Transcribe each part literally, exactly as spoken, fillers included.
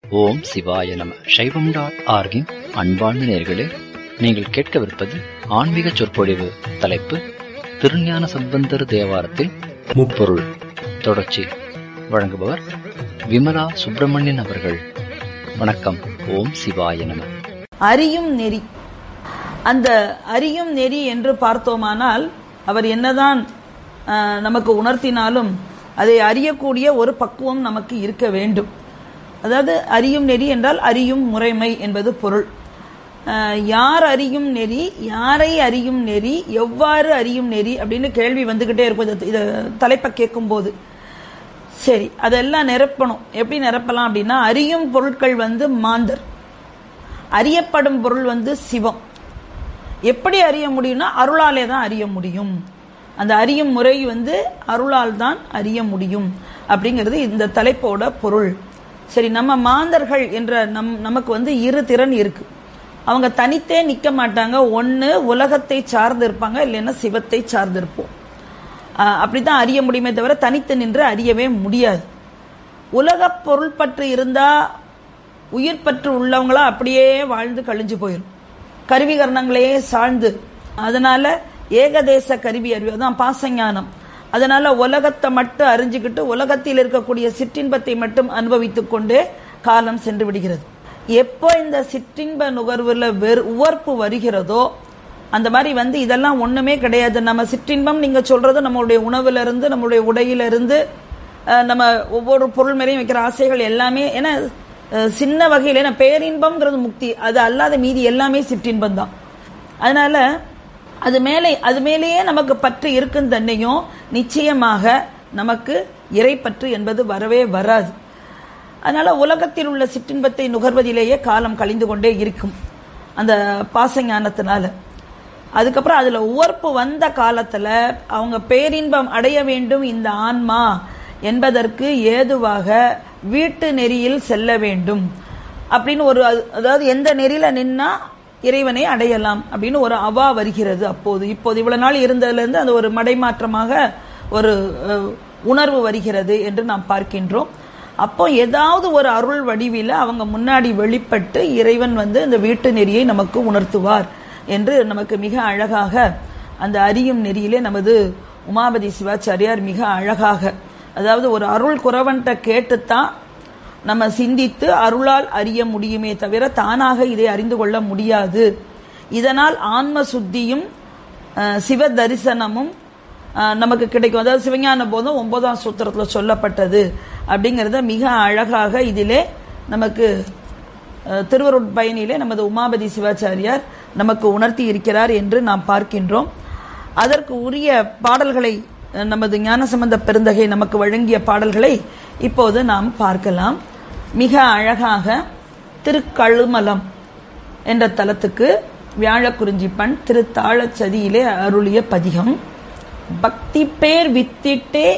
ஓம் சிவாய நம. சைவம் டாட் ஆர்கின் அன்பார்ந்த நேயர்களே, நீங்கள் கேட்கவிருப்பது ஆன்மீக சொற்பொழிவு. தலைப்பு திருஞான சம்பந்தர் தேவாரத்தில் முப்பொருள். தொடர்ச்சி. வழங்குபவர் விமலா சுப்பிரமணியன் அவர்கள். வணக்கம். ஓம் சிவாய நம. அறியும் நெறி. அந்த அறியும் நெறி என்று பார்த்தோமானால், அவர் என்னதான் நமக்கு உணர்த்தினாலும் அதை அறியக்கூடிய ஒரு பக்குவம் நமக்கு இருக்க வேண்டும். அதாவது அறியும் நெறி என்றால் அறியும் முறைமை என்பது பொருள். யார் அறியும் நெறி, யாரை அறியும் நெறி, எவ்வாறு அறியும் நெறி அப்படின்னு கேள்வி வந்துகிட்டே இருக்கும் இதை தலைப்பை கேட்கும் போது. சரி, அதெல்லாம் நிரப்பணும். எப்படி நிரப்பலாம் அப்படின்னா, அறியும் பொருட்கள் வந்து மாந்தர், அறியப்படும் பொருள் வந்து சிவம். எப்படி அறிய முடியும்னா அருளாலே தான் அறிய முடியும். அந்த அறியும் முறை வந்து அருளால் தான் அறிய முடியும் அப்படிங்கிறது இந்த தலைப்போட பொருள். சரி, நம்ம மாந்தர்கள் என்ற நம் நமக்கு வந்து இரு திறன் இருக்கு. அவங்க தனித்தே நிற்க மாட்டாங்க. ஒன்று உலகத்தை சார்ந்து இருப்பாங்க, இல்லைன்னா சிவத்தை சார்ந்து இருப்போம். அப்படித்தான் அறிய முடியுமே தவிர தனித்து நின்று அறியவே முடியாது. உலக பொருள் பற்று இருந்தா உயிர் பற்று உள்ளவங்களா அப்படியே வாழ்ந்து கழிஞ்சு போயிடும், கருவிகரணங்களையே சார்ந்து. அதனால ஏகதேச கருவி அறிவு, அதான் பாசஞானம். அதனால உலகத்தை மட்டும் அறிஞ்சுக்கிட்டு உலகத்தில் இருக்கக்கூடிய சிற்றின்பத்தை மட்டும் அனுபவித்துக் கொண்டே காலம் சென்று விடுகிறது. எப்போ இந்த சிற்றின்ப நுகர்வுல வெறு உவர்ப்பு வருகிறதோ, அந்த மாதிரி வந்து இதெல்லாம் ஒண்ணுமே கிடையாது. நம்ம சிற்றின்பம் நீங்க சொல்றது நம்மளுடைய உணவுல இருந்து, நம்மளுடைய உடையில இருந்து, நம்ம ஒவ்வொரு பொருள் மேலேயும் வைக்கிற ஆசைகள் எல்லாமே. ஏன்னா சின்ன வகையில ஏன்னா பேரின்பம்ங்கிறது முக்தி, அது அல்லாத மீதி எல்லாமே சிற்றின்பம் தான். அதனால அது மேலே அது மேலேயே நமக்கு பற்று இருக்கும் தன்னையும் நிச்சயமாக நமக்கு இறைப்பற்று என்பது வரவே வராது. அதனால உலகத்தில் உள்ள சிற்றின்பத்தை நுகர்வதிலேயே காலம் கழிந்து கொண்டே இருக்கும் அந்த பாசஞானத்தினால. அதுக்கப்புறம் அதுல உவர்ப்பு வந்த காலத்துல அவங்க பேரின்பம் அடைய வேண்டும் இந்த ஆன்மா என்பதற்கு ஏதுவாக வீட்டு நெறியில் செல்ல வேண்டும் அப்படின்னு ஒரு, அதாவது எந்த நெறியில நின்னா இறைவனை அடையலாம் அப்படின்னு ஒரு அவா வருகிறது. அப்போது இப்போது இவ்வளவு நாள் இருந்ததுல இருந்து அது ஒரு மடைமாற்றமாக ஒரு உணர்வு வருகிறது என்று நாம் பார்க்கின்றோம். அப்போ ஏதாவது ஒரு அருள் வடிவில அவங்க முன்னாடி வெளிப்பட்டு இறைவன் வந்து இந்த வீட்டு நெறியை நமக்கு உணர்த்துவார் என்று நமக்கு மிக அழகாக அந்த அறியும் நெறியிலே நமது உமாபதி சிவாச்சாரியார் மிக அழகாக, அதாவது ஒரு அருள் குறவன்ட்ட கேட்டுத்தான் நம்ம சிந்தித்து அருளால் அறிய முடியுமே தவிர தானாக இதை அறிந்து கொள்ள முடியாது. இதனால் ஆன்ம சுத்தியும் சிவ தரிசனமும் நமக்கு கிடைக்கும். அதாவது சிவஞான போதும் ஒன்பதாம் சூத்திரத்தில் சொல்லப்பட்டது அப்படிங்கிறத மிக அழகாக இதிலே நமக்கு திருவருட்பயனிலே நமது உமாபதி சிவாச்சாரியார் நமக்கு உணர்த்தி இருக்கிறார் என்று நாம் பார்க்கின்றோம். அதற்கு உரிய பாடல்களை நமது ஞானசம்பந்த பெருந்தகை நமக்கு வழங்கிய பாடல்களை இப்போது நாம் பார்க்கலாம். மிக அழகாக திருக்கழுமலம் என்ற தலத்துக்கு வியாழக்குறிஞ்சிப்பண் திருத்தாழச்சதியிலே அருளிய பதிகம். பக்தி பேர் வித்திட்டே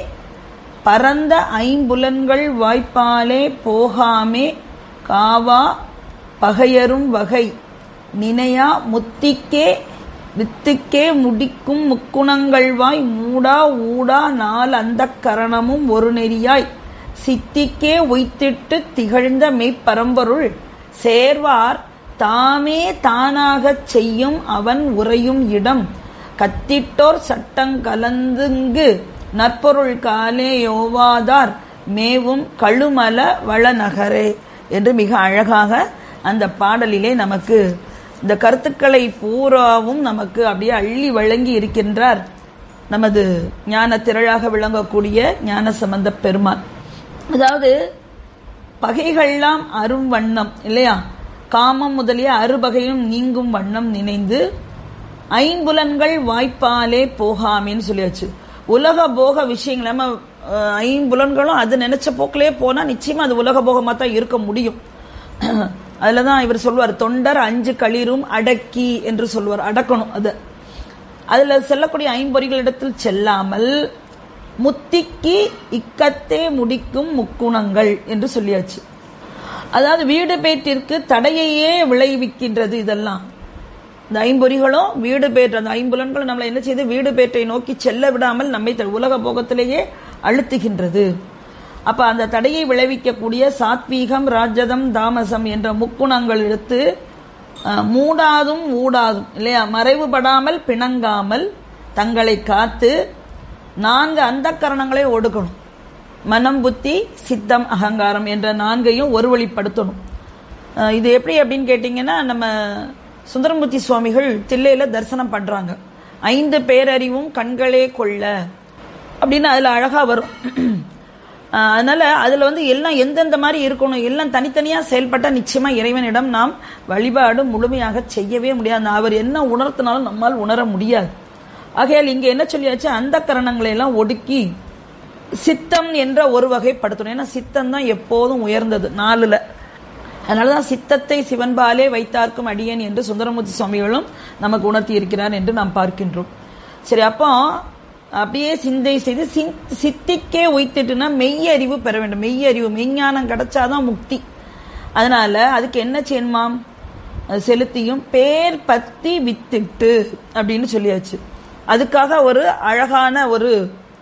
பரந்த ஐம்புலன்கள் வாய்ப்பாலே போகாமே காவா பகையரும் வகை நினையா முத்திக்கே வித்துக்கே முடிக்கும் முக்குணங்கள் வாய் மூடா ஊடா நாள் அந்த கரணமும் ஒரு நெறியாய் சித்திக்கே உய்த்திட்டு திகழ்ந்த மெய்ப்பரம்பொருள் சேர்வார் தாமே தானாகச் செய்யும் அவன் உறையும் இடம் கத்திட்டோர் சட்டங்கலந்துங்கு நற்பொருள் காலே யோவாதார் மேவும் கழுமல வளநகரே என்று மிக அழகாக அந்த பாடலிலே நமக்கு இந்த கருத்துக்களை பூராவும் நமக்கு அப்படியே அள்ளி வழங்கி இருக்கின்றார் நமது ஞான திரளாக விளங்கக்கூடிய ஞான சம்பந்த பெருமான். அதாவது பகைகள்லாம் அரும் வண்ணம் இல்லையா, காமம் முதலிய அறுபகையும் நீங்கும் வண்ணம் நினைந்து ஐம்புலன்கள் வாய்ப்பாலே போகாமேன்னு சொல்லியாச்சு. உலக போக விஷயங்கள் நம்ம ஐம்புலன்களும் அது நினைச்ச போக்கிலே போனா நிச்சயமா அது உலக போகமா தான் இருக்க முடியும். அதுலதான் இவர் சொல்வார், தொண்டர் அஞ்சு களிரும் அடக்கி என்று சொல்வார். அடக்கணும் அது. அதுல செல்லக்கூடிய ஐம்பொறிகளிடத்தில் செல்லாமல் முத்திக்கு இக்கத்தே முடிக்கும் முக்குணங்கள் என்று சொல்லியாச்சு. அதாவது வீடு பேற்றிற்கு தடையையே விளைவிக்கின்றது இதெல்லாம். இந்த ஐம்பொறிகளும் வீடு பேற்று, அந்த ஐம்புலன்களும் நம்மளை என்ன செய்து வீடு பேற்றை நோக்கி செல்ல விடாமல் நம்மை உலக போகத்திலேயே அழுத்துகின்றது. அப்ப அந்த தடையை விளைவிக்கக்கூடிய சாத்வீகம், ராஜதம், தாமசம் என்ற முக்குணங்கள் எடுத்து மூடாதும் ஊடாதும் இல்லையா, மறைவுபடாமல் பிணங்காமல் தங்களை காத்து நான்கு அந்த கரணங்களை ஒடுக்கணும். மனம், புத்தி, சித்தம், அகங்காரம் என்ற நான்கையும் ஒரு வழிப்படுத்தணும். இது எப்படி அப்படின்னு கேட்டீங்கன்னா, நம்ம சுந்தரமூர்த்தி சுவாமிகள் தில்லையில தரிசனம் பண்றாங்க. ஐந்து பேரறிவும் கண்களே கொள்ள அப்படின்னு அதுல அழகா வரும். அதனால அதுல வந்து எல்லாம் எந்தெந்த மாதிரி இருக்கணும், எல்லாம் தனித்தனியா செயல்பட்ட நிச்சயமா இறைவனிடம் நாம் வழிபாடு முழுமையாக செய்யவே முடியாது. அவர் என்ன உணர்த்தினாலும் நம்மால் உணர முடியாது. ஆகையால் இங்க என்ன சொல்லியாச்சு, அந்த கரணங்களை எல்லாம் ஒடுக்கி சித்தம் என்ற ஒரு வகைப்படுத்தணும். ஏன்னா சித்தம் தான் எப்போதும் உயர்ந்தது நாலுல. அதனாலதான் சித்தத்தை சிவன்பாலே வைத்தார்க்கும் அடியன் என்று சுந்தரமூர்த்தி சுவாமிகளும் நமக்கு உணர்த்தி இருக்கிறார் என்று நாம் பார்க்கின்றோம். சரி, அப்போ அப்படியே சிந்தை செய்து சித்திக்கே உய்த்துட்டுனா மெய்யறிவு பெற வேண்டும். மெய்யறிவு, மெய்ஞானம் கிடைச்சாதான் முக்தி. அதனால அதுக்கு என்ன செய்யணுமாம், செலுத்தியும் பேர் பத்தி வித்திட்டு அப்படின்னு சொல்லியாச்சு. அதுக்காக ஒரு அழகான ஒரு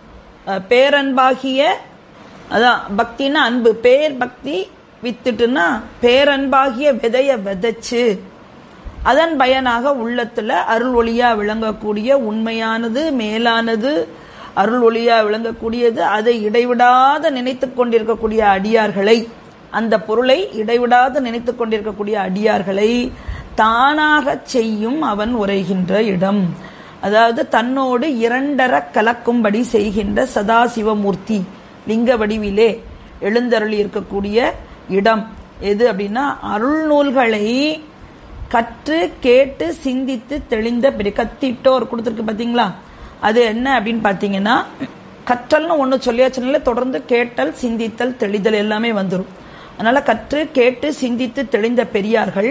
பேரன்பாகிய, அதான் பக்தினா அன்பு, பேர் பக்தி வித்துட்டுனா பேரன்பாகிய விதைய விதைச்சு அதன் பயனாக உள்ளத்துல அருள் ஒளியா விளங்கக்கூடிய உண்மையானது, மேலானது, அருள் ஒளியா விளங்கக்கூடியது, அதை இடைவிடாத நினைத்துக் கொண்டிருக்கக்கூடிய அடியார்களை, அந்த பொருளை இடைவிடாத நினைத்துக் கொண்டிருக்கக்கூடிய அடியார்களை தானாக செய்யும் அவன் உரைகின்ற இடம். அதாவது தன்னோடு இரண்டர கலக்கும்படி செய்கின்ற சதாசிவமூர்த்தி லிங்க வடிவிலே எழுந்தருளி இருக்கக்கூடிய இடம் எது அப்படின்னா, அருள் நூல்களை கற்று கேட்டு சிந்தித்து தெளிந்த பெரிய கத்திட்டோர் கொடுத்துருக்கு பாத்தீங்களா, அது என்ன அப்படின்னு பாத்தீங்கன்னா, கற்றல்னு ஒண்ணு சொல்லியாச்சுனால தொடர்ந்து கேட்டல், சிந்தித்தல், தெளிதல் எல்லாமே வந்துடும். அதனால கற்று கேட்டு சிந்தித்து தெளிந்த பெரியார்கள்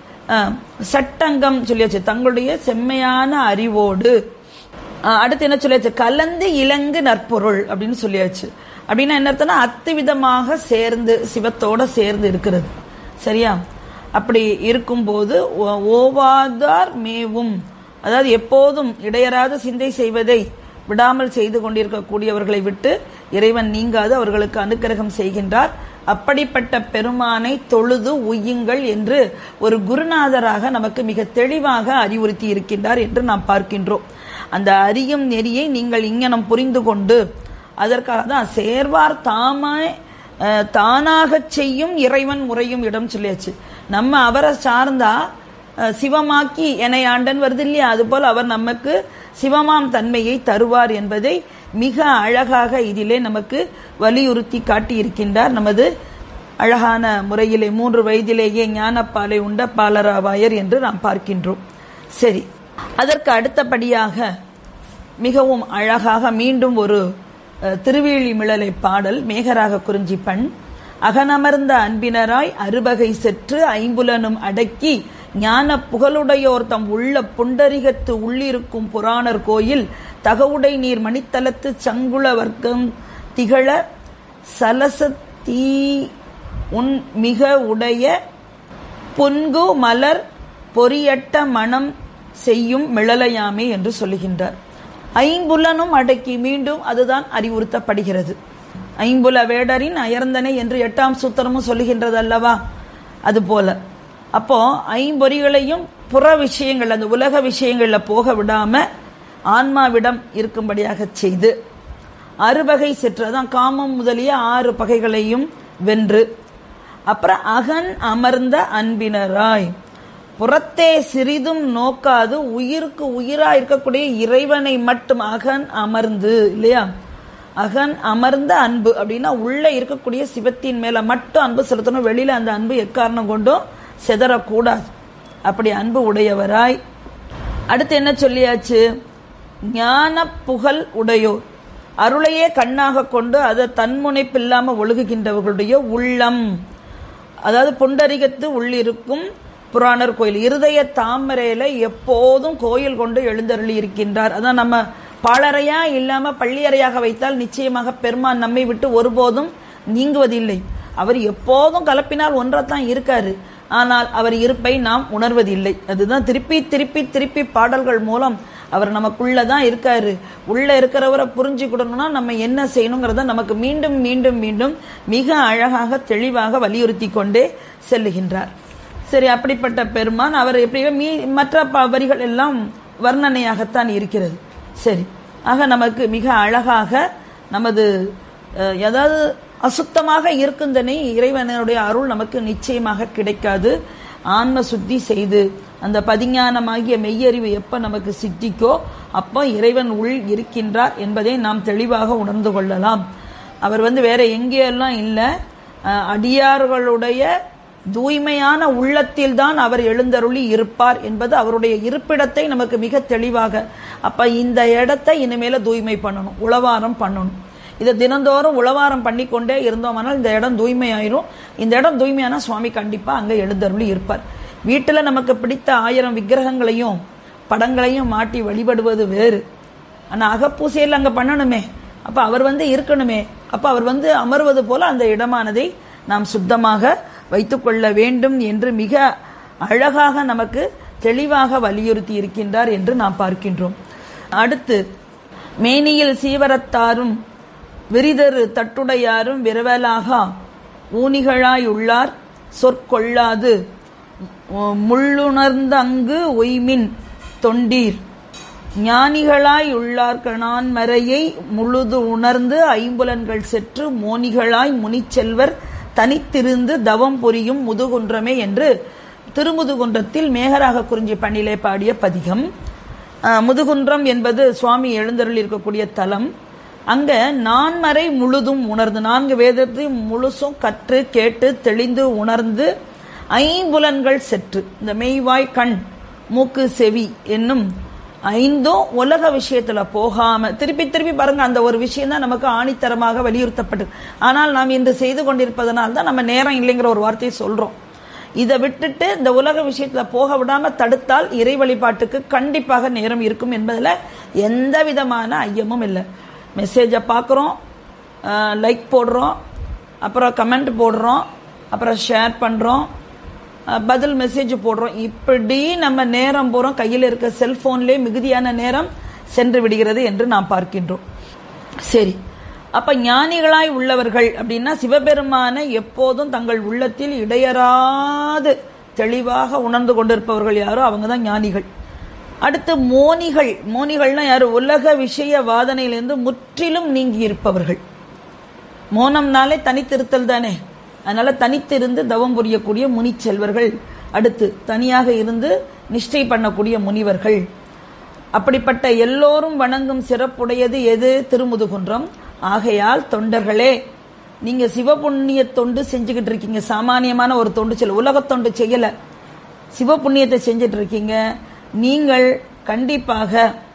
சட்டங்கம் சொல்லியாச்சு, தங்களுடைய செம்மையான அறிவோடு. அடுத்து என்ன சொல்லியாச்சு, கலந்து இலங்கு நற்பொருள் அப்படின்னு சொல்லியாச்சு. அப்படின்னா என்ன அர்த்தம்னா, அத்துவிதமாக சேர்ந்து சிவத்தோட சேர்ந்து இருக்கிறது. சரியா? அப்படி இருக்கும்போது ஓவாதார் மேவும், அதாவது எப்போதும் இடையறாத சிந்தை செய்வதை விடாமல் செய்து கொண்டிருக்கக்கூடியவர்களை விட்டு இறைவன் நீங்காது அவர்களுக்கு அனுக்கிரகம் செய்கின்றார். அப்படிப்பட்ட பெருமானை தொழுது உய்யுங்கள் என்று ஒரு குருநாதராக நமக்கு மிக தெளிவாக அறிவுறுத்தி இருக்கின்றார் என்று நாம் பார்க்கின்றோம். அந்த அறியும் நெறியை நீங்கள் இங்ஙனம் புரிந்து கொண்டு, அதற்காக தான் சேர்வார் தாமே தானாக செய்யும் இறைவன் முறையும் இடம் சொல்லியாச்சு. நம்ம அவரை சார்ந்தா சிவமாக்கி என்னை ஆண்டன் வருது இல்லையா, அது போல் அவர் நமக்கு சிவமாம் தன்மையை தருவார் என்பதை மிக அழகாக இதிலே நமக்கு வலியுறுத்தி காட்டி இருக்கின்றார். நமது அழகான முறையிலே மூன்று வயதிலேயே ஞானப்பாலை உண்ட பாலராவாயர் என்று நாம் பார்க்கின்றோம். சரி, அதற்கு அடுத்தபடியாக மிகவும் அழகாக மீண்டும் ஒரு திருவேழிமிழலை பாடல், மேகராக குறிஞ்சி பண். அகனமர்ந்த அன்பினராய் அறுபகை செற்று ஐம்புலனும் அடக்கி ஞான புகழுடையோர் தம் உள்ள புண்டரிகத்து உள்ளிருக்கும் புராணர் கோயில் தகவுடை நீர் மணித்தலத்து சங்குள வர்க்கம் திகழ சலசத்தீ உன் மிக உடைய பொன்கு மலர் பொரியட்ட மனம் செய்யும் மிளலையாமே என்று சொல்லுகின்றார். ஐம்புலனும் அடக்கி, மீண்டும் அதுதான் அறிவுறுத்தப்படுகிறது. ஐம்புல வேடரின் அயர்ந்தனை என்று எட்டாம் சூத்திரமும் சொல்லுகின்றது அல்லவா, அது போல. அப்போ ஐம்பொறிகளையும் புற விஷயங்கள், அந்த உலக விஷயங்கள்ல போக விடாம ஆன்மாவிடம் இருக்கும்படியாக செய்து, அறுபகை செற்றதான் காமம் முதலிய ஆறு பகைகளையும் வென்று, அப்புறம் அகன் அமர்ந்த அன்பினராய் புறத்தே சிறிதும் நோக்காது உயிருக்கு உயிரா இருக்கக்கூடிய இறைவனை மட்டும் அகன் அமர்ந்து, இல்லையா, அகன் அமர்ந்த அன்பு அப்படின்னா உள்ள இருக்கக்கூடிய சிவத்தின் மேல மட்டும் அன்பு செலுத்தணும். வெளியில அந்த அன்பு எக்காரணம் கொண்டும் செதறக்கூடாது. அப்படி அன்பு உடையவராய். அடுத்து என்ன சொல்லியாச்சு, ஞான புகழ் உடையோர், அருளையே கண்ணாக கொண்டு அதை தன்முனைப்பில்லாம ஒழுகுகின்றவர்களுடைய உள்ளம், அதாவது புண்டரிகத்து உள்ளிருக்கும் புராணர் கோயில், இருதய தாமரையில எப்போதும் கோயில் கொண்டு எழுந்தருளி இருக்கின்றார். அதான் நம்ம பாலறையா இல்லாம பள்ளியறையாக வைத்தால் நிச்சயமாக பெருமான் நம்மை விட்டு ஒருபோதும் நீங்குவதில்லை. அவர் எப்போதும் கலப்பினால் ஒன்றாத்தான் இருக்காரு, ஆனால் அவர் இருப்பை நாம் உணர்வதில்லை. அதுதான் திருப்பி திருப்பி திருப்பி பாடல்கள் மூலம் அவர் நமக்குள்ளதான் இருக்காரு. உள்ள இருக்கிறவரை புரிஞ்சுக்கிடணும்னா நம்ம என்ன செய்யணுங்கிறத நமக்கு மீண்டும் மீண்டும் மீண்டும் மிக அழகாக தெளிவாக வலியுறுத்தி கொண்டே செல்லுகின்றார். சரி, அப்படிப்பட்ட பெருமான் அவர் எப்படியோ மீ மற்ற வரிகள் எல்லாம் வர்ணனையாகத்தான் இருக்கிறது. சரி, ஆக நமக்கு மிக அழகாக நமது ஏதாவது அசுத்தமாக இருக்குந்தனை இறைவனுடைய அருள் நமக்கு நிச்சயமாக கிடைக்காது. ஆன்ம சுத்தி செய்து அந்த பதிஞானமாகிய மெய்யறிவு எப்ப நமக்கு சித்திக்கோ அப்போ இறைவன் உள் இருக்கின்றார் என்பதை நாம் தெளிவாக உணர்ந்து கொள்ளலாம். அவர் வந்து வேற எங்கேயெல்லாம் இல்லை, அடியார்களுடைய தூய்மையான உள்ளத்தில் தான் அவர் எழுந்தருளி இருப்பார் என்பது அவருடைய இருப்பிடத்தை நமக்கு மிக தெளிவாக. அப்ப இந்த இடத்தை இனிமேல தூய்மை பண்ணணும், உளவாரம் பண்ணணும். இதை தினந்தோறும் உளவாரம் பண்ணிக்கொண்டே இருந்தோம்னால் இந்த இடம் தூய்மையாயிரும். இந்த இடம் தூய்மையான சுவாமி கண்டிப்பா அங்க எழுந்தருளி இருப்பார். வீட்டுல நமக்கு பிடித்த ஆயிரம் விக்கிரகங்களையும் படங்களையும் மாட்டி வழிபடுவது வேறு. ஆனா அகப்பூசையில் அங்க பண்ணணுமே, அப்ப அவர் வந்து இருக்கணுமே, அப்ப அவர் வந்து அமர்வது போல அந்த இடமானதை நாம் சுத்தமாக வைத்துக் கொள்ள வேண்டும் என்று மிக அழகாக நமக்கு தெளிவாக வலியுறுத்தி இருக்கின்றார் என்று நாம் பார்க்கின்றோம். அடுத்து, மேனியில் சீவரத்தாரும் விரிதரு தட்டுடையாரும் விரவலாக ஊனிகளாய் உள்ளார் சொற்கொள்ளாது முள்ளுணர்ந்த அங்கு ஒய்மின் தொண்டீர் ஞானிகளாய் உள்ளார் கணான் மறையை முழுது உணர்ந்து ஐம்புலன்கள் செற்று மோனிகளாய் முனிச்செல்வர் தனித்திருந்து தவம் புரியும் முதுகுன்றமே என்று திருமுதுகுன்றத்தில் மேகராக குறிஞ்சி பண்ணிலே பாடிய பதிகம். முதுகுன்றம் என்பது சுவாமி எழுந்தருள் இருக்கக்கூடிய தலம். அங்க நான்மறை முழுதும் உணர்ந்து, நான்கு வேதத்தையும் முழுசும் கற்று கேட்டு தெளிந்து உணர்ந்து ஐம்புலன்கள் செற்று, இந்த மெய்வாய் கண் மூக்கு செவி என்னும் ஐந்தும் உலக விஷயத்துல போகாம, திருப்பி திருப்பி பாருங்க, அந்த ஒரு விஷயம் தான் நமக்கு ஆணித்தரமாக வலியுறுத்தப்பட்டது. ஆனால் நாம் இன்று செய்து கொண்டிருப்பதனால் தான் நம்ம நேரம் இல்லைங்கிற ஒரு வார்த்தையை சொல்றோம். இதை விட்டுட்டு இந்த உலக விஷயத்துல போக விடாம தடுத்தால் இறை வழிபாட்டுக்கு கண்டிப்பாக நேரம் இருக்கும் என்பதுல எந்த விதமான ஐயமும் இல்லை. மெசேஜை பார்க்குறோம், லைக் போடுறோம், அப்புறம் கமெண்ட் போடுறோம், அப்புறம் ஷேர் பண்ணுறோம், பதில் மெசேஜ் போடுறோம். இப்படி நம்ம நேரம் போகிறோம், கையில் இருக்க செல்போன்லேயே மிகுதியான நேரம் சென்று விடுகிறது என்று நாம் பார்க்கின்றோம். சரி, அப்ப ஞானிகளாய் உள்ளவர்கள் அப்படின்னா சிவபெருமானை எப்போதும் தங்கள் உள்ளத்தில் இடையறாது தெளிவாக உணர்ந்து கொண்டிருப்பவர்கள் யாரோ அவங்க தான் ஞானிகள். அடுத்து மோனிகள், மோனிகள்னா யாரு? உலக விஷய வாதனையிலிருந்து முற்றிலும் நீங்கி இருப்பவர்கள். மோனம்னாலே தனித்திருத்தல் தானே, அதனால தனித்திருந்து தவம் புரியக்கூடிய முனி செல்வர்கள். அடுத்து தனியாக இருந்து நிஷ்டை பண்ணக்கூடிய முனிவர்கள். அப்படிப்பட்ட எல்லோரும் வணங்கும் சிறப்புடையது எது? திருமுதுகுன்றம். ஆகையால் தொண்டர்களே, நீங்க சிவபுண்ணிய தொண்டு செஞ்சுக்கிட்டு இருக்கீங்க. சாமானியமான ஒரு தொண்டு செய்யல, உலக தொண்டு செய்யல, சிவபுண்ணியத்தை செஞ்சுட்டு இருக்கீங்க. நீங்கள் கண்டிப்பாக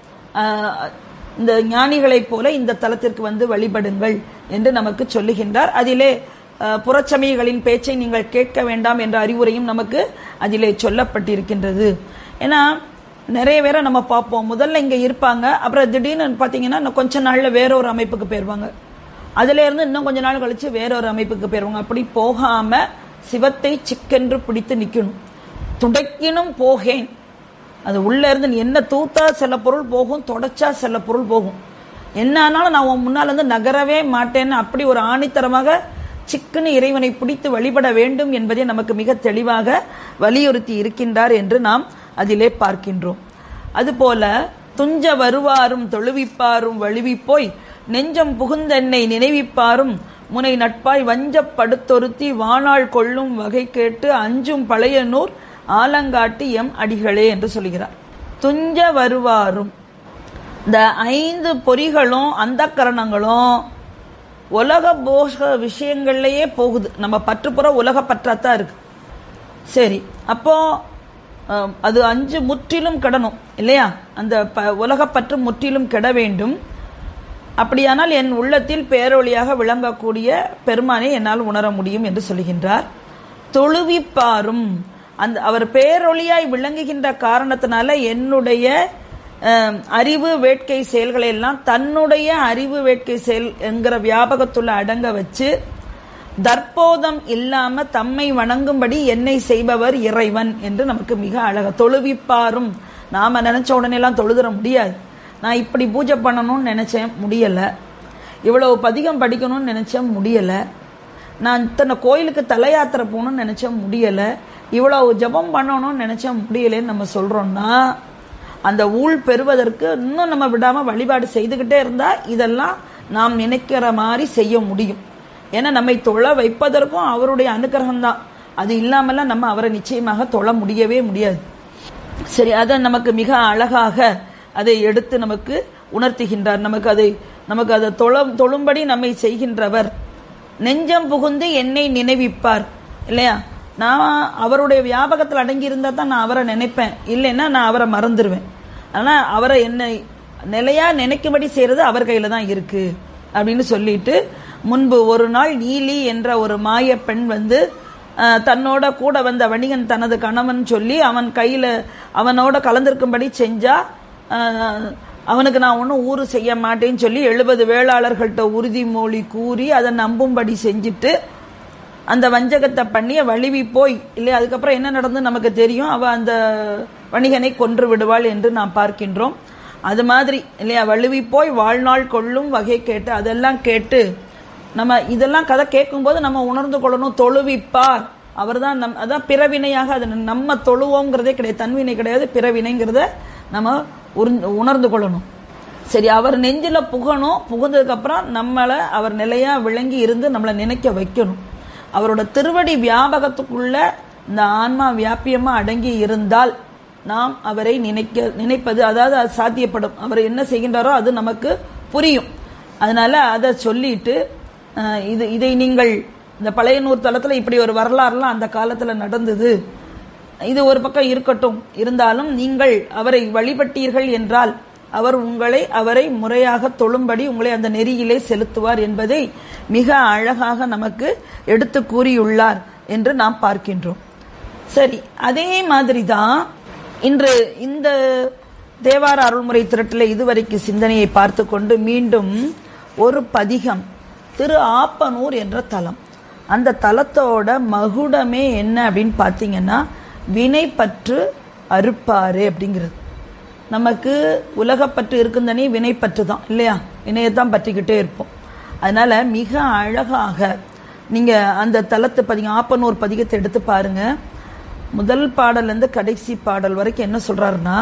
இந்த ஞானிகளைப் போல இந்த தலத்திற்கு வந்து வழிபடுங்கள் என்று நமக்கு சொல்லுகின்றார். அதிலே புறச்சமயங்களின் பேச்சை நீங்கள் கேட்க வேண்டாம் என்ற அறிவுரையும் நமக்கு அதிலே சொல்லப்பட்டிருக்கின்றது. ஏன்னா நிறைய பேரை நம்ம பார்ப்போம், முதல்ல இங்க இருப்பாங்க, அப்புறம் திடீர்னு பாத்தீங்கன்னா கொஞ்ச நாள்ல வேற ஒரு அமைப்புக்கு போயிருவாங்க, அதுல இருந்து இன்னும் கொஞ்ச நாள் கழிச்சு வேற ஒரு அமைப்புக்கு போயிருவாங்க. அப்படி போகாம சிவத்தை சிக்கென்று பிடித்து நிக்கணும். துடைக்கினும் போகேன், அது உள்ள இருந்து நீ என்ன தூத்தா சில பொருள் போகும், தொடச்சா சில பொருள் போகும், என்ன ஆனாலும் நான் உன் முன்னால் இருந்து நகரவே மாட்டேன்னு அப்படி ஒரு ஆணித்தரமாக சிக்கன்னு இறைவனை பிடித்து வழிபட வேண்டும் என்பதை நமக்கு மிக தெளிவாக வலியுறுத்தி இருக்கின்றார் என்று நாம் அதிலே பார்க்கின்றோம். அதுபோல துஞ்ச வருவாரும் தொழுவிப்பாரும் வழுவிப்போய் நெஞ்சம் புகுந்தென்னை நினைவிப்பாரும் முனை நட்பாய் வஞ்சப் படுத்தொருத்தி வாணாள் கொள்ளும் வகை கேட்டு அஞ்சும் பழைய நூர் ஆலங்காட்டி எம் அடிகளே என்று சொல்கிறார். துஞ்ச வருவாரும், இந்த ஐந்து பொறிகளும் அந்த கரணங்களும் உலக போக விஷயங்கள்லயே போகுது. நம்ம பற்றுப்புற உலக பற்றாத்தான் இருக்கு. சரி, அப்போ அது அஞ்சு முற்றிலும் கெடணும் இல்லையா? அந்த உலக பற்று முற்றிலும் கெட வேண்டும். அப்படியானால் என் உள்ளத்தில் பேரொளியாக விளங்கக்கூடிய பெருமானை என்னால் உணர முடியும் என்று சொல்கின்றார். தொழுவிப்பாரும், அந்த அவர் பேரொளியாய் விளங்குகின்ற காரணத்தினால என்னுடைய அறிவு வேட்கை செயல்களை எல்லாம் தன்னுடைய அறிவு வேட்கை செயல் என்கிற வியாபகத்துள்ள அடங்க வச்சு தற்போதம் இல்லாம தம்மை வணங்கும்படி என்னை செய்பவர் இறைவன் என்று நமக்கு மிக அழக. தொழுவிப்பாரும், நாம நினைச்ச உடனே எல்லாம் தொழுதுற முடியாது. நான் இப்படி பூஜை பண்ணணும்னு நினைச்சேன், முடியல. இவ்வளவு பதிகம் படிக்கணும்னு நினைச்சேன், முடியல. நான் இத்தனை கோயிலுக்கு தல யாத்திரை போகணும்னு நினைச்சேன், முடியல. இவ்வளவு ஜபம் பண்ணணும்னு நினைச்சேன், முடியலன்னு நம்ம சொல்றோம்னா அந்த ஊழ் பெறுவதற்கு இன்னும் நம்ம விடாம வழிபாடு செய்துகிட்டே இருந்தா இதெல்லாம் நாம் நினைக்கிற மாதிரி செய்ய முடியும். ஏன்னா நம்மை தொழ வைப்பதற்கும் அவருடைய அனுகிரகம் தான். அது இல்லாமலாம் நம்ம அவரை நிச்சயமாக தொழ முடியவே முடியாது. சரி, அதை நமக்கு மிக அழகாக அதை எடுத்து நமக்கு உணர்த்துகின்றார். நமக்கு அதை நமக்கு அதை தொழ தொழும்படி நம்மை செய்கின்றவர். நெஞ்சம் புகுந்து என்னை நினைவிப்பார் இல்லையா? நான் அவருடைய வியாபகத்தில் அடங்கி இருந்தா தான் நான் அவரை நினைப்பேன், இல்லைன்னா நான் அவரை மறந்துடுவேன். ஆனா அவரை என்னை நிலையா நினைக்கும்படி செய்யறது அவர் கையில தான் இருக்கு அப்படின்னு சொல்லிட்டு, முன்பு ஒரு நாள் நீலி என்ற ஒரு மாய பெண் வந்து தன்னோட கூட வந்த வணிகன் தனது கணவன் சொல்லி அவன் கையில அவனோட கலந்திருக்கும்படி செஞ்சா அவனுக்கு நான் ஒன்றும் ஊறு செய்ய மாட்டேன்னு சொல்லி எழுபது வேளாளர்கள்ட்ட உறுதிமொழி கூறி அதை நம்பும்படி செஞ்சுட்டு அந்த வஞ்சகத்தை பண்ணி வலிவி போய் இல்லையா, அதுக்கப்புறம் என்ன நடந்து நமக்கு தெரியும். அவ அந்த வணிகனை கொன்று விடுவாள் என்று நாம் பார்க்கின்றோம். அது மாதிரி இல்லையா, வலுவி போய் வாழ்நாள் கொள்ளும் வகை கேட்டு அதெல்லாம் கேட்டு நம்ம இதெல்லாம் கதை கேட்கும்போது நம்ம உணர்ந்து கொள்ளணும். தொழுவிப்பார் அவர் தான் நம் அதான் பிறவினையாக அது நம்ம தொழுவோங்கிறதே கிடையாது, தன்வினை கிடையாது, பிறவினைங்கிறத நம்ம உணர்ந்து கொள்ளணும். சரி, அவர் நெஞ்சில புகணும். புகுந்ததுக்கு அப்புறம் நம்மளை அவர் நிலையா விளங்கி இருந்து நம்மளை நினைக்க வைக்கணும். அவரோட திருவடி வியாபகத்துக்குள்ள இந்த ஆன்மா வியாபியமா அடங்கி இருந்தால் நாம் அவரை நினைக்க நினைப்பது அதாவது அது சாத்தியப்படும். அவர் என்ன செய்கின்றாரோ அது நமக்கு புரியும். அதனால அதை சொல்லிட்டு இது இதை நீங்கள் இந்த பழைய நூறு தளத்துல இப்படி ஒரு வரலாறுலாம் அந்த காலத்துல நடந்தது, இது ஒரு பக்கம் இருக்கட்டும். இருந்தாலும் நீங்கள் அவரை வழிபட்டீர்கள் என்றால் அவர் உங்களை அவரை முறையாக தொழும்படி உங்களை அந்த நெறியிலே செலுத்துவார் என்பதை மிக அழகாக நமக்கு எடுத்து கூறியுள்ளார் என்று நாம் பார்க்கின்றோம். சரி, அதே மாதிரிதான் இன்று இந்த தேவார அருள்முறை திரட்டில இதுவரைக்கு சிந்தனையை பார்த்து கொண்டு மீண்டும் ஒரு பதிகம், திரு ஆப்பனூர் என்ற தலம். அந்த தலத்தோட மகுடமே என்ன அப்படின்னு பார்த்தீங்கன்னா வினை பற்று அறுப்பாரு அப்படிங்கிறது. நமக்கு உலகப்பற்று இருக்குந்தனே வினைப்பற்று தான் இல்லையா, வினையத்தான் பற்றிக்கிட்டே இருப்போம். அதனால மிக அழகாக நீங்க அந்த தலத்து பதிகம் ஆப்பனூர் பதிகத்தை எடுத்து பாருங்க. முதல் பாடல் இருந்து கடைசி பாடல் வரைக்கும் என்ன சொல்றாருன்னா,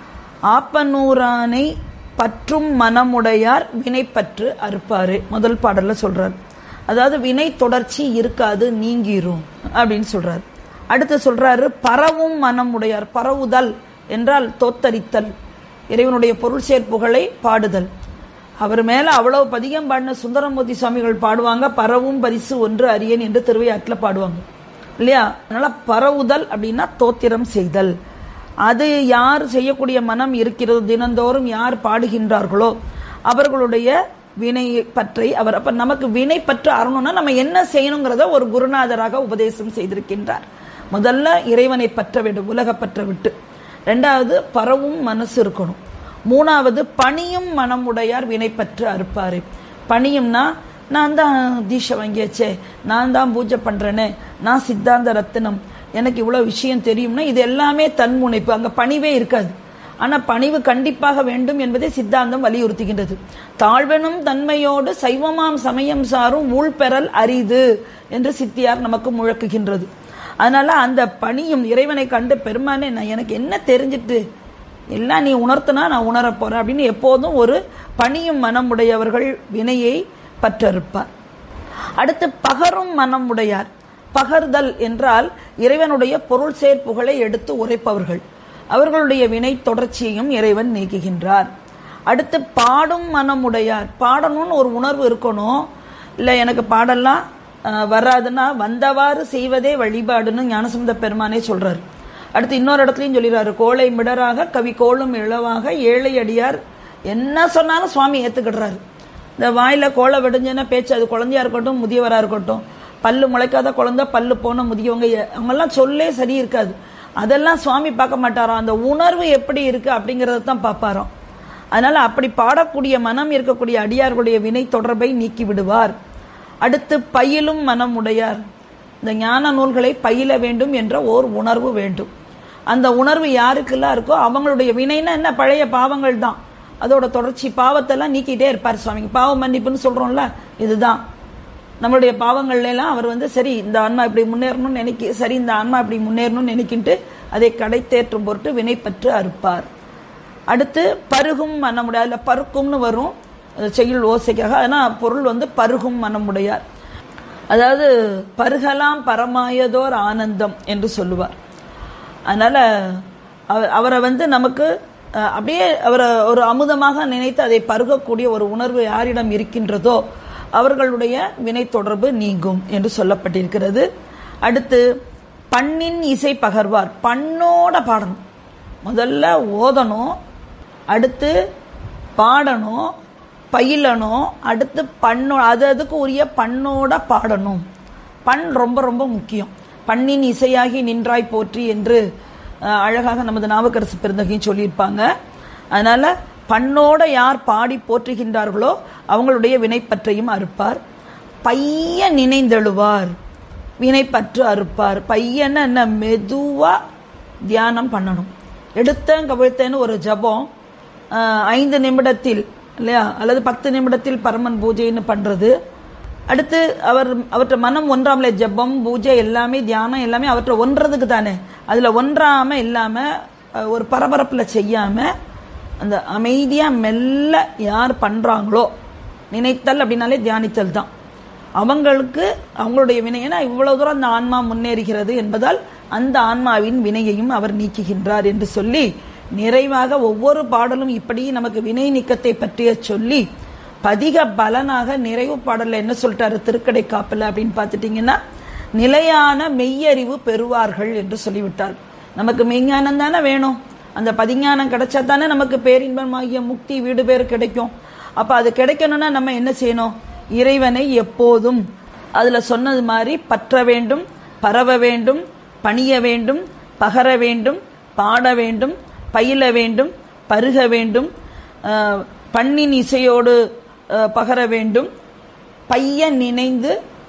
ஆப்பனூரானை பற்றும் மனமுடையார் வினைப்பற்று அறுப்பாரு முதல் பாடல்ல சொல்றாரு. அதாவது வினை தொடர்ச்சி இருக்காது, நீங்கிரும் அப்படின்னு சொல்றாரு. அடுத்து சொல்றாரு பரவும் மனமுடையார். பரவுதல் என்றால் தோத்தரித்தல், இறைவனுடைய பொருள் சேர்ப்புகளை பாடுதல். அவர் மேல அவ்வளவு பதிகம் பாடின சுந்தரமூர்த்தி சுவாமிகள் பாடுவாங்க, பரவும் பரிசு ஒன்று அரியன் என்று திருவையாற்றுல பாடுவாங்க இல்லையா. அதனால பரவுதல் அப்படின்னா தோத்திரம் செய்தல். அது யார் செய்யக்கூடிய மனம் இருக்கிறது, தினந்தோறும் யார் பாடுகின்றார்களோ அவர்களுடைய வினை பற்றை அவர். அப்ப நமக்கு வினை பற்று அறணும்னா நம்ம என்ன செய்யணுங்கிறத ஒரு குருநாதராக உபதேசம் செய்திருக்கின்றார். முதல்ல இறைவனை பற்ற வேண்டும், உலக பற்ற விட்டு. ரெண்டாவது பரவும் மனசு இருக்கணும். மூணாவது பணியும் மனம் உடையார் வினைப்பற்று அறுப்பாரு. பணியும்னா நான் தான் தீட்சை வாங்கியாச்சே, நான் தான் பூஜை பண்றேனே, நான் சித்தாந்த ரத்தினம், எனக்கு இவ்வளவு விஷயம் தெரியும்னா இது எல்லாமே தன்முனைப்பு, அங்க பணிவே இருக்காது. ஆனா பணிவு கண்டிப்பாக வேண்டும் என்பதை சித்தாந்தம் வலியுறுத்துகின்றது. தாழ்வெனும் தன்மையோடு சைவமாம் சமயம் சாரும் ஊழ்பெறல் அரிது என்று சித்தியார் நமக்கு முழக்குகின்றது. அதனால அந்த பணியும் இறைவனை கண்டு பெருமானே நான் எனக்கு என்ன தெரிஞ்சிட்டு எல்லாம் நீ உணர்த்தினா நான் உணர போறேன் அப்படின்னு எப்போதும் ஒரு பணியும் மனம் உடையவர்கள் வினையை பற்றறுப்பார். அடுத்து பகரும் மனம் உடையார். பகர்தல் என்றால் இறைவனுடைய பொருள் சேர்ப்புகளை எடுத்து உரைப்பவர்கள். அவர்களுடைய வினை தொடர்ச்சியையும் இறைவன் நீக்குகின்றார். அடுத்து பாடும் மனம் உடையார். பாடணும்னு ஒரு உணர்வு இருக்கணும், இல்ல எனக்கு பாடலாம் வராதுன்னா வந்தவாறு செய்வதே வழிபாடுன்னு ஞானசம்பந்த பெருமானே சொல்றாரு. அடுத்து இன்னொரு இடத்துலயும் சொல்லிடுறாரு, கோளை மிடராக கவி கோளும் இளவாக ஏழை அடியார். என்ன சொன்னாலும் சுவாமி ஏத்துக்கிடுறாரு. இந்த வாயில கோளை விடுஞ்சுன்னா பேச்சு, அது குழந்தையா இருக்கட்டும் முதியவரா இருக்கட்டும், பல்லு முளைக்காத குழந்தை பல்லு போன முதியவங்க, அவங்கெல்லாம் சொல்லே சரி இருக்காது, அதெல்லாம் சுவாமி பார்க்க மாட்டாராம். அந்த உணர்வு எப்படி இருக்கு அப்படிங்கறத தான் பார்ப்பாராம். அதனால அப்படி பாடக்கூடிய மனம் இருக்கக்கூடிய அடியார்களுடைய வினை தொடர்பை நீக்கி விடுவார். அடுத்து பயிலும் மனம் உடையார். இந்த ஞான நூல்களை பயில வேண்டும் என்ற ஓர் உணர்வு வேண்டும். அந்த உணர்வு யாருக்கெல்லாம் இருக்கோ அவங்களுடைய வினைன்னா என்ன, பழைய பாவங்கள் தான், அதோட தொடர்ச்சி. பாவத்தெல்லாம் நீக்கிட்டே இருப்பார் சுவாமி. பாவ மன்னிப்புன்னு சொல்றோம்ல, இதுதான் நம்மளுடைய பாவங்கள்ல எல்லாம் அவர் வந்து சரி இந்த ஆன்மா இப்படி முன்னேறணும்னு நினைக்க, சரி இந்த ஆன்மா இப்படி முன்னேறணும்னு நினைக்கிட்டு அதை கடை தேற்றும் பொருட்டு வினை பற்று அறுப்பார். அடுத்து பருகும் மனமுடையார், இல்ல பருக்கும்னு வரும் செய்யுள் ஓசைக்காக. ஆனா பொருள் வந்து பருகும் மனமுடையார், அதாவது பருகலாம் பரமாயதோர் ஆனந்தம் என்று சொல்லுவார். அதனால அவரை வந்து நமக்கு அப்படியே அவரை ஒரு அமுதமாக நினைத்து அதை பருகக்கூடிய ஒரு உணர்வு யாரிடம் இருக்கின்றதோ அவர்களுடைய வினை தொடர்பு நீங்கும் என்று சொல்லப்பட்டிருக்கிறது. அடுத்து பண்ணின் இசை பகர்வார், பண்ணோட பாடணும். முதல்ல ஓதணும், அடுத்து பாடணும், பயிலணும், அடுத்து பண்ணோ அது அதுக்கு உரிய பண்ணோட பாடணும். பண் ரொம்ப ரொம்ப முக்கியம். பண்ணின் இசையாகி நின்றாய் போற்றி என்று அழகாக நமது நாவுக்கரசு பெருந்தகையும் சொல்லியிருப்பாங்க. அதனால பண்ணோட யார் பாடி போற்றுகின்றார்களோ அவங்களுடைய வினைப்பற்றையும் அறுப்பார். பைய நினைந்தெழுவார், வினைப்பற்று அறுப்பார். பையன்னு என்ன, மெதுவா தியானம் பண்ணணும். எடுத்தேன் கவிழ்த்தேன்னு ஒரு ஜபம் ஐந்து நிமிடத்தில் இல்லையா, அல்லது பத்து நிமிடத்தில் பரமன் பூஜைன்னு பண்றது. அடுத்து அவர் அவற்றை மனம் ஒன்றாமலே, ஜபம் பூஜை எல்லாமே தியானம் எல்லாமே அவற்றை ஒன்றதுக்கு தானே. அதுல ஒன்றாம இல்லாம ஒரு பரபரப்புல செய்யாம அந்த அமைதியா மெல்ல யார் பண்றாங்களோ, நினைத்தல் அப்படின்னாலே தியானித்தல் தான், அவங்களுக்கு அவங்களுடைய வினை. ஏன்னா இவ்வளவு தூரம் அந்த ஆன்மா முன்னேறுகிறது என்பதால் அந்த ஆன்மாவின் வினையையும் அவர் நீக்குகின்றார் என்று சொல்லி நிறைவாக ஒவ்வொரு பாடலும் இப்படி நமக்கு வினை நீக்கத்தை பற்றிய சொல்லி பதிக பலனாக நிறைவு பாடல்ல என்ன சொல்லிட்டாரு திருக்கடை காப்பில் அப்படின்னு பார்த்துட்டீங்கன்னா, நிலையான மெய்யறிவு பெறுவார்கள் என்று சொல்லிவிட்டார். நமக்கு மெய்ஞானம் தானே வேணும், அந்த பதிஞானம் கிடைச்சா தானே நமக்கு பேரின்பமாகிய முக்தி வீடு பேர் கிடைக்கும். அப்ப அது கிடைக்கணும்னா நம்ம என்ன செய்யணும், இறைவனை எப்போதும் அதுல சொன்னது மாதிரி பற்ற வேண்டும், பரவ வேண்டும், பணிய வேண்டும், பகர வேண்டும், பாட வேண்டும், பயில வேண்டும், பருக வேண்டும், பண்ணின் இசையோடு பகர வேண்டும், பைய நினைந்து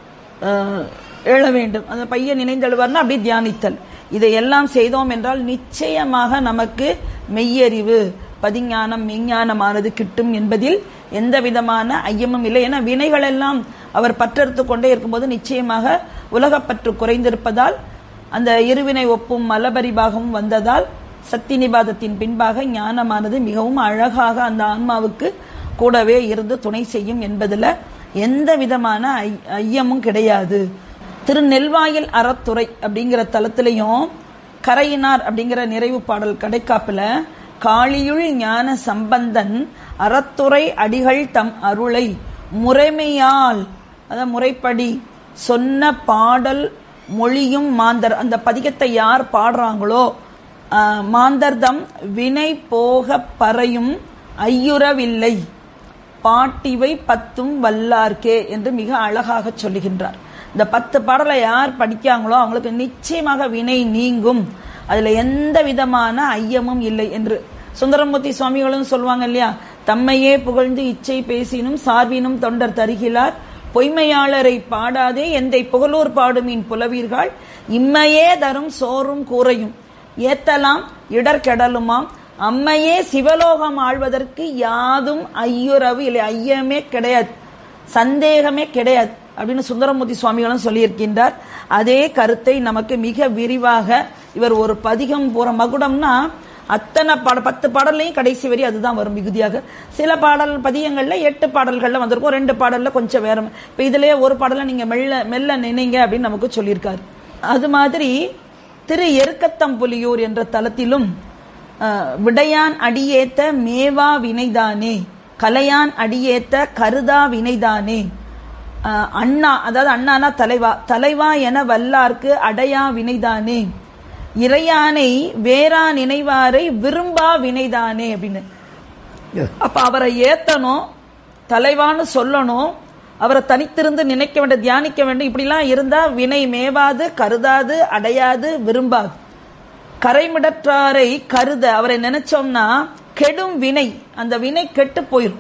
எழ வேண்டும். அந்த பைய நினைந்து எழுவார்னா அப்படி தியானித்தல். இதையெல்லாம் செய்தோம் என்றால் நிச்சயமாக நமக்கு மெய்யறிவு பதிஞானம் மெய்ஞானமானது கிட்டும் என்பதில் எந்த விதமான ஐயமும் இல்லை. ஏன்னா வினைகள் எல்லாம் அவர் பற்றெடுத்து கொண்டே இருக்கும்போது நிச்சயமாக உலகப்பற்று குறைந்திருப்பதால், அந்த இருவினை ஒப்பும் மலபரிபாகமும் வந்ததால் சக்தி நிபாதத்தின் பின்பாக ஞானமானது மிகவும் அழகாக அந்த ஆன்மாவுக்கு கூடவே இருந்து துணை செய்யும் என்பதுல எந்த விதமான ஐயமும் கிடையாது. திருநெல்வாயில் அறத்துறை அப்படிங்கிற தலத்திலையும் கரையினார் அப்படிங்கிற நிறைவு பாடல் கடைக்காப்புல காளியுள் ஞான சம்பந்தன் அறத்துறை அடிகள் தம் அருளை முறைமையால், அத முறைப்படி சொன்ன பாடல் மொழியும் மாந்தர். அந்த பதிகத்தை யார் பாடுறாங்களோ மாந்தர்தம் வினை போக பறையும் ஐயுறவில்லை பாட்டிவை பத்தும் வல்லார்க்கே என்று மிக அழகாக சொல்லுகின்றார். இந்த பத்து பாடலை யார் படிக்காங்களோ அவங்களுக்கு நிச்சயமாக வினை நீங்கும், அதுல எந்த விதமான ஐயமும் இல்லை என்று சுந்தரமூர்த்தி சுவாமிகளும் சொல்லுவாங்க இல்லையா, தம்மையே புகழ்ந்து இச்சை பேசினும் சார்பினும் தொண்டர் தருகிறார், பொய்மையாளரை பாடாதே எந்தை புகழூர் பாடுமீன் புலவீர்கள், இம்மையே தரும் சோறும் கூரையும் ஏத்தலாம் இடர்கெடலுமாம், அம்மையே சிவலோகம் ஆழ்வதற்கு யாதும் ஐயுறவு இல்லை, ஐயமே கிடையாது, சந்தேகமே கிடையாது அப்படின்னு சுந்தரமூர்த்தி சுவாமிகளும் சொல்லியிருக்கின்றார். அதே கருத்தை நமக்கு மிக விரிவாக இவர் ஒரு பதிகம் போற மகுடம்னா அத்தனை பாட பத்து பாடல்லையும் கடைசி வரி அதுதான் வரும் மிகுதியாக. சில பாடல் பதியங்கள்ல எட்டு பாடல்கள்ல வந்திருக்கும், ரெண்டு பாடல்ல கொஞ்சம் வேற. இப்ப இதுலயே ஒரு பாடல நீங்க மெல்ல மெல்ல நினைங்க அப்படின்னு நமக்கு சொல்லியிருக்காரு. அது மாதிரி திரு எருக்கத்தம்புலியூர் என்ற தலத்திலும் விடையான் அடியேத்த மேவா வினைதானே, கலையான் அடியேத்த கருதா வினைதானே, அண்ணா அதாவது அண்ணானா தலைவா, தலைவா என வல்லார்க்கு அடையா வினைதானே, இறையானை வேறா நினைவாரை விரும்பா வினைதானே அப்படின்னு. அப்ப அவரை ஏத்தணும், தலைவான்னு சொல்லணும், அவரை தனித்திருந்து நினைக்க வேண்டும், தியானிக்க வேண்டும். இப்படிலாம் இருந்தா வினை மேவாது, கருதாது, அடையாது, விரும்பாது. கரைமிடற்றாரை கருத அவரை நினைச்சோம்னா கெடும் வினை, அந்த வினை கெட்டு போயிடும்.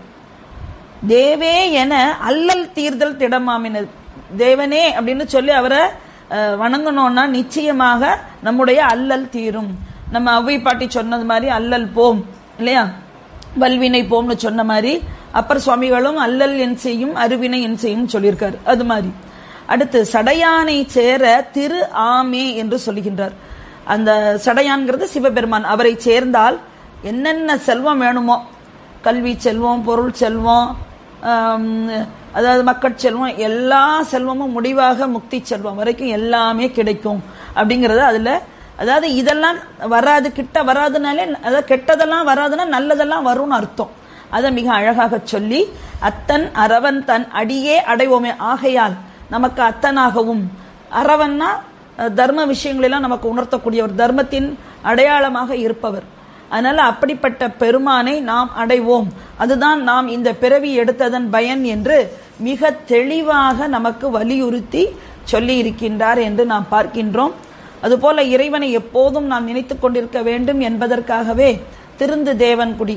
தேவே என அல்லல் தீர்தல் திடமாமின, தேவனே அப்படின்னு சொல்லி அவரை வணங்கணும்னா நிச்சயமாக நம்முடைய அல்லல் தீரும். நம்ம அவ்வை பாட்டி சொன்னது மாதிரி அல்லல் போம் இல்லையா, வல்வினை போம்னு சொன்ன மாதிரி அப்பர் சுவாமிகளும் அல்லல் என் செய்யும் அருவினை என் செய்யும் சொல்லியிருக்காரு. அது மாதிரி அடுத்து சடையானை சேர திரு ஆமே என்று சொல்லுகின்றார். அந்த சடையான்கிறது சிவபெருமான். அவரை சேர்ந்தால் என்னென்ன செல்வம் வேணுமோ, கல்வி செல்வம், பொருள் செல்வம், அதாவது மக்கள் செல்வம், எல்லா செல்வமும் முடிவாக முக்தி செல்வம் வரைக்கும் எல்லாமே கிடைக்கும் அப்படிங்கறது அதுல. அதாவது இதெல்லாம் வராது, கிட்ட வராதுனாலே, அதாவது கெட்டதெல்லாம் வராதுன்னா நல்லதெல்லாம் வரும்னு அர்த்தம். அதை மிக அழகாக சொல்லி அத்தன் அரவன் தன் அடியே அடைவோமே, ஆகையால் நமக்கு அத்தனாகவும், அரவன்னா தர்ம விஷயங்களெல்லாம் நமக்கு உணர்த்தக்கூடிய ஒரு தர்மத்தின் அடையாளமாக இருப்பவர். அதனால அப்படிப்பட்ட பெருமானை நாம் அடைவோம், அதுதான் நாம் இந்த பிறவி எடுத்ததன் பயன் என்று மிக தெளிவாக நமக்கு வலியுறுத்தி சொல்லி இருக்கின்றார் என்று நாம் பார்க்கின்றோம். அதுபோல இறைவனை எப்போதும் நாம் நினைத்துக் கொண்டிருக்க வேண்டும் என்பதற்காகவே திருந்து தேவன்குடி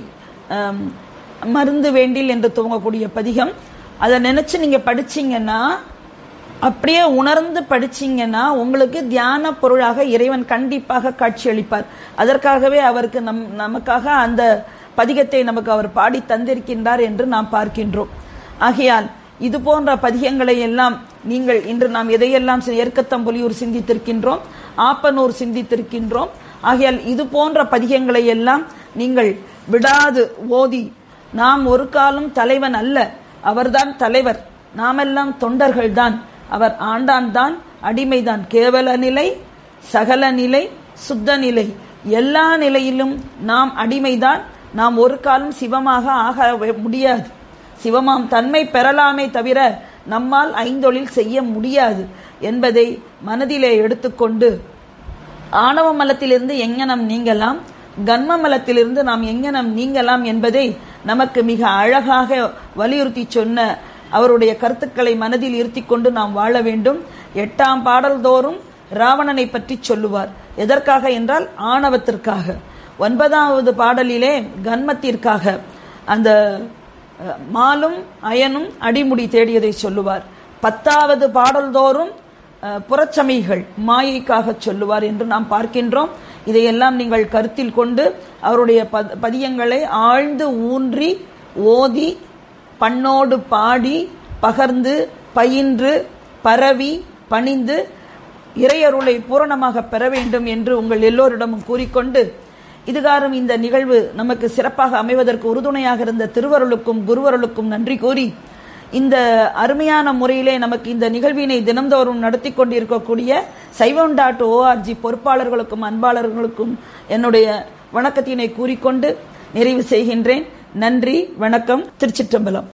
மருந்து வேண்டில் என்று துவங்கக்கூடிய பதிகம், அதை நினைச்சு நீங்க படிச்சீங்கன்னா, அப்படியே உணர்ந்து படிச்சீங்கன்னா உங்களுக்கு தியான பொருளாக இறைவன் கண்டிப்பாக காட்சி அளிப்பார். அதற்காகவே அவருக்கு நம் நமக்காக அந்த பதிகத்தை நமக்கு அவர் பாடி தந்திருக்கின்றார் என்று நாம் பார்க்கின்றோம். ஆகையால் இது போன்ற பதிகங்களை எல்லாம் நீங்கள் இன்று நாம் எதையெல்லாம் ஏற்கத்தம்புலியூர் சிந்தித்திருக்கின்றோம், ஆப்பனூர் சிந்தித்திருக்கின்றோம். ஆகையால் இது போன்ற பதிகங்களை எல்லாம் நீங்கள் விடாது ஓதி, நாம் ஒரு காலம் தலைவன் அல்ல, அவர்தான் தலைவர், நாமெல்லாம் தொண்டர்கள் தான், அவர் ஆண்டான் தான், அடிமைதான், கேவல நிலை, சகல நிலை, சுத்த நிலை, எல்லா நிலையிலும் நாம் அடிமைதான். நாம் ஒரு காலம் சிவமாக ஆக முடியாது, சிவமாம் தன்மை பெறலாமே தவிர நம்மால் ஐந்தொழில் செய்ய முடியாது என்பதை மனதிலே எடுத்துக்கொண்டு ஆணவ மலத்திலிருந்து எங்கனம் நீங்கலாம், கன்ம மலத்திலிருந்து நாம் எங்கனம் நீங்கலாம் என்பதை நமக்கு மிக அழகாக வலியுறுத்தி சொன்ன அவருடைய கருத்துக்களை மனதில் இருத்தி கொண்டு நாம் வாழ வேண்டும். எட்டாம் பாடல் தோறும் ராவணனை பற்றி சொல்லுவார். எதற்காக என்றால் ஆணவத்திற்காக. ஒன்பதாவது பாடலிலே கன்மத்திற்காக, அந்த மாலும் அயனும் அடிமுடி தேடியதை சொல்லுவார். பத்தாவது பாடல் தோறும் புறச்சமைகள் மாயைக்காக சொல்லுவார் என்று நாம் பார்க்கின்றோம். இதையெல்லாம் நீங்கள் கருத்தில் கொண்டு அவருடைய பதியங்களை ஆழ்ந்து ஊன்றி ஓதி பண்ணோடு பாடி பகர்ந்து பயின்று பரவி பணிந்து இறையருளை பூரணமாக பெற வேண்டும் என்று உங்கள் எல்லோரிடமும் கூறிக்கொண்டு, இதுகாரும் இந்த நிகழ்வு நமக்கு சிறப்பாக அமைவதற்கு உறுதுணையாக இருந்த திருவருளுக்கும் குருவருளுக்கும் நன்றி கூறி, இந்த அருமையான முறையிலே நமக்கு இந்த நிகழ்வினை தினந்தோறும் நடத்தி கொண்டிருக்கக்கூடிய சைவம் டாட் ஓஆர்ஜி பொறுப்பாளர்களுக்கும் அன்பாளர்களுக்கும் என்னுடைய வணக்கத்தினை கூறிக்கொண்டு நிறைவு செய்கின்றேன். நன்றி, வணக்கம், திருச்சிற்றம்பலம்.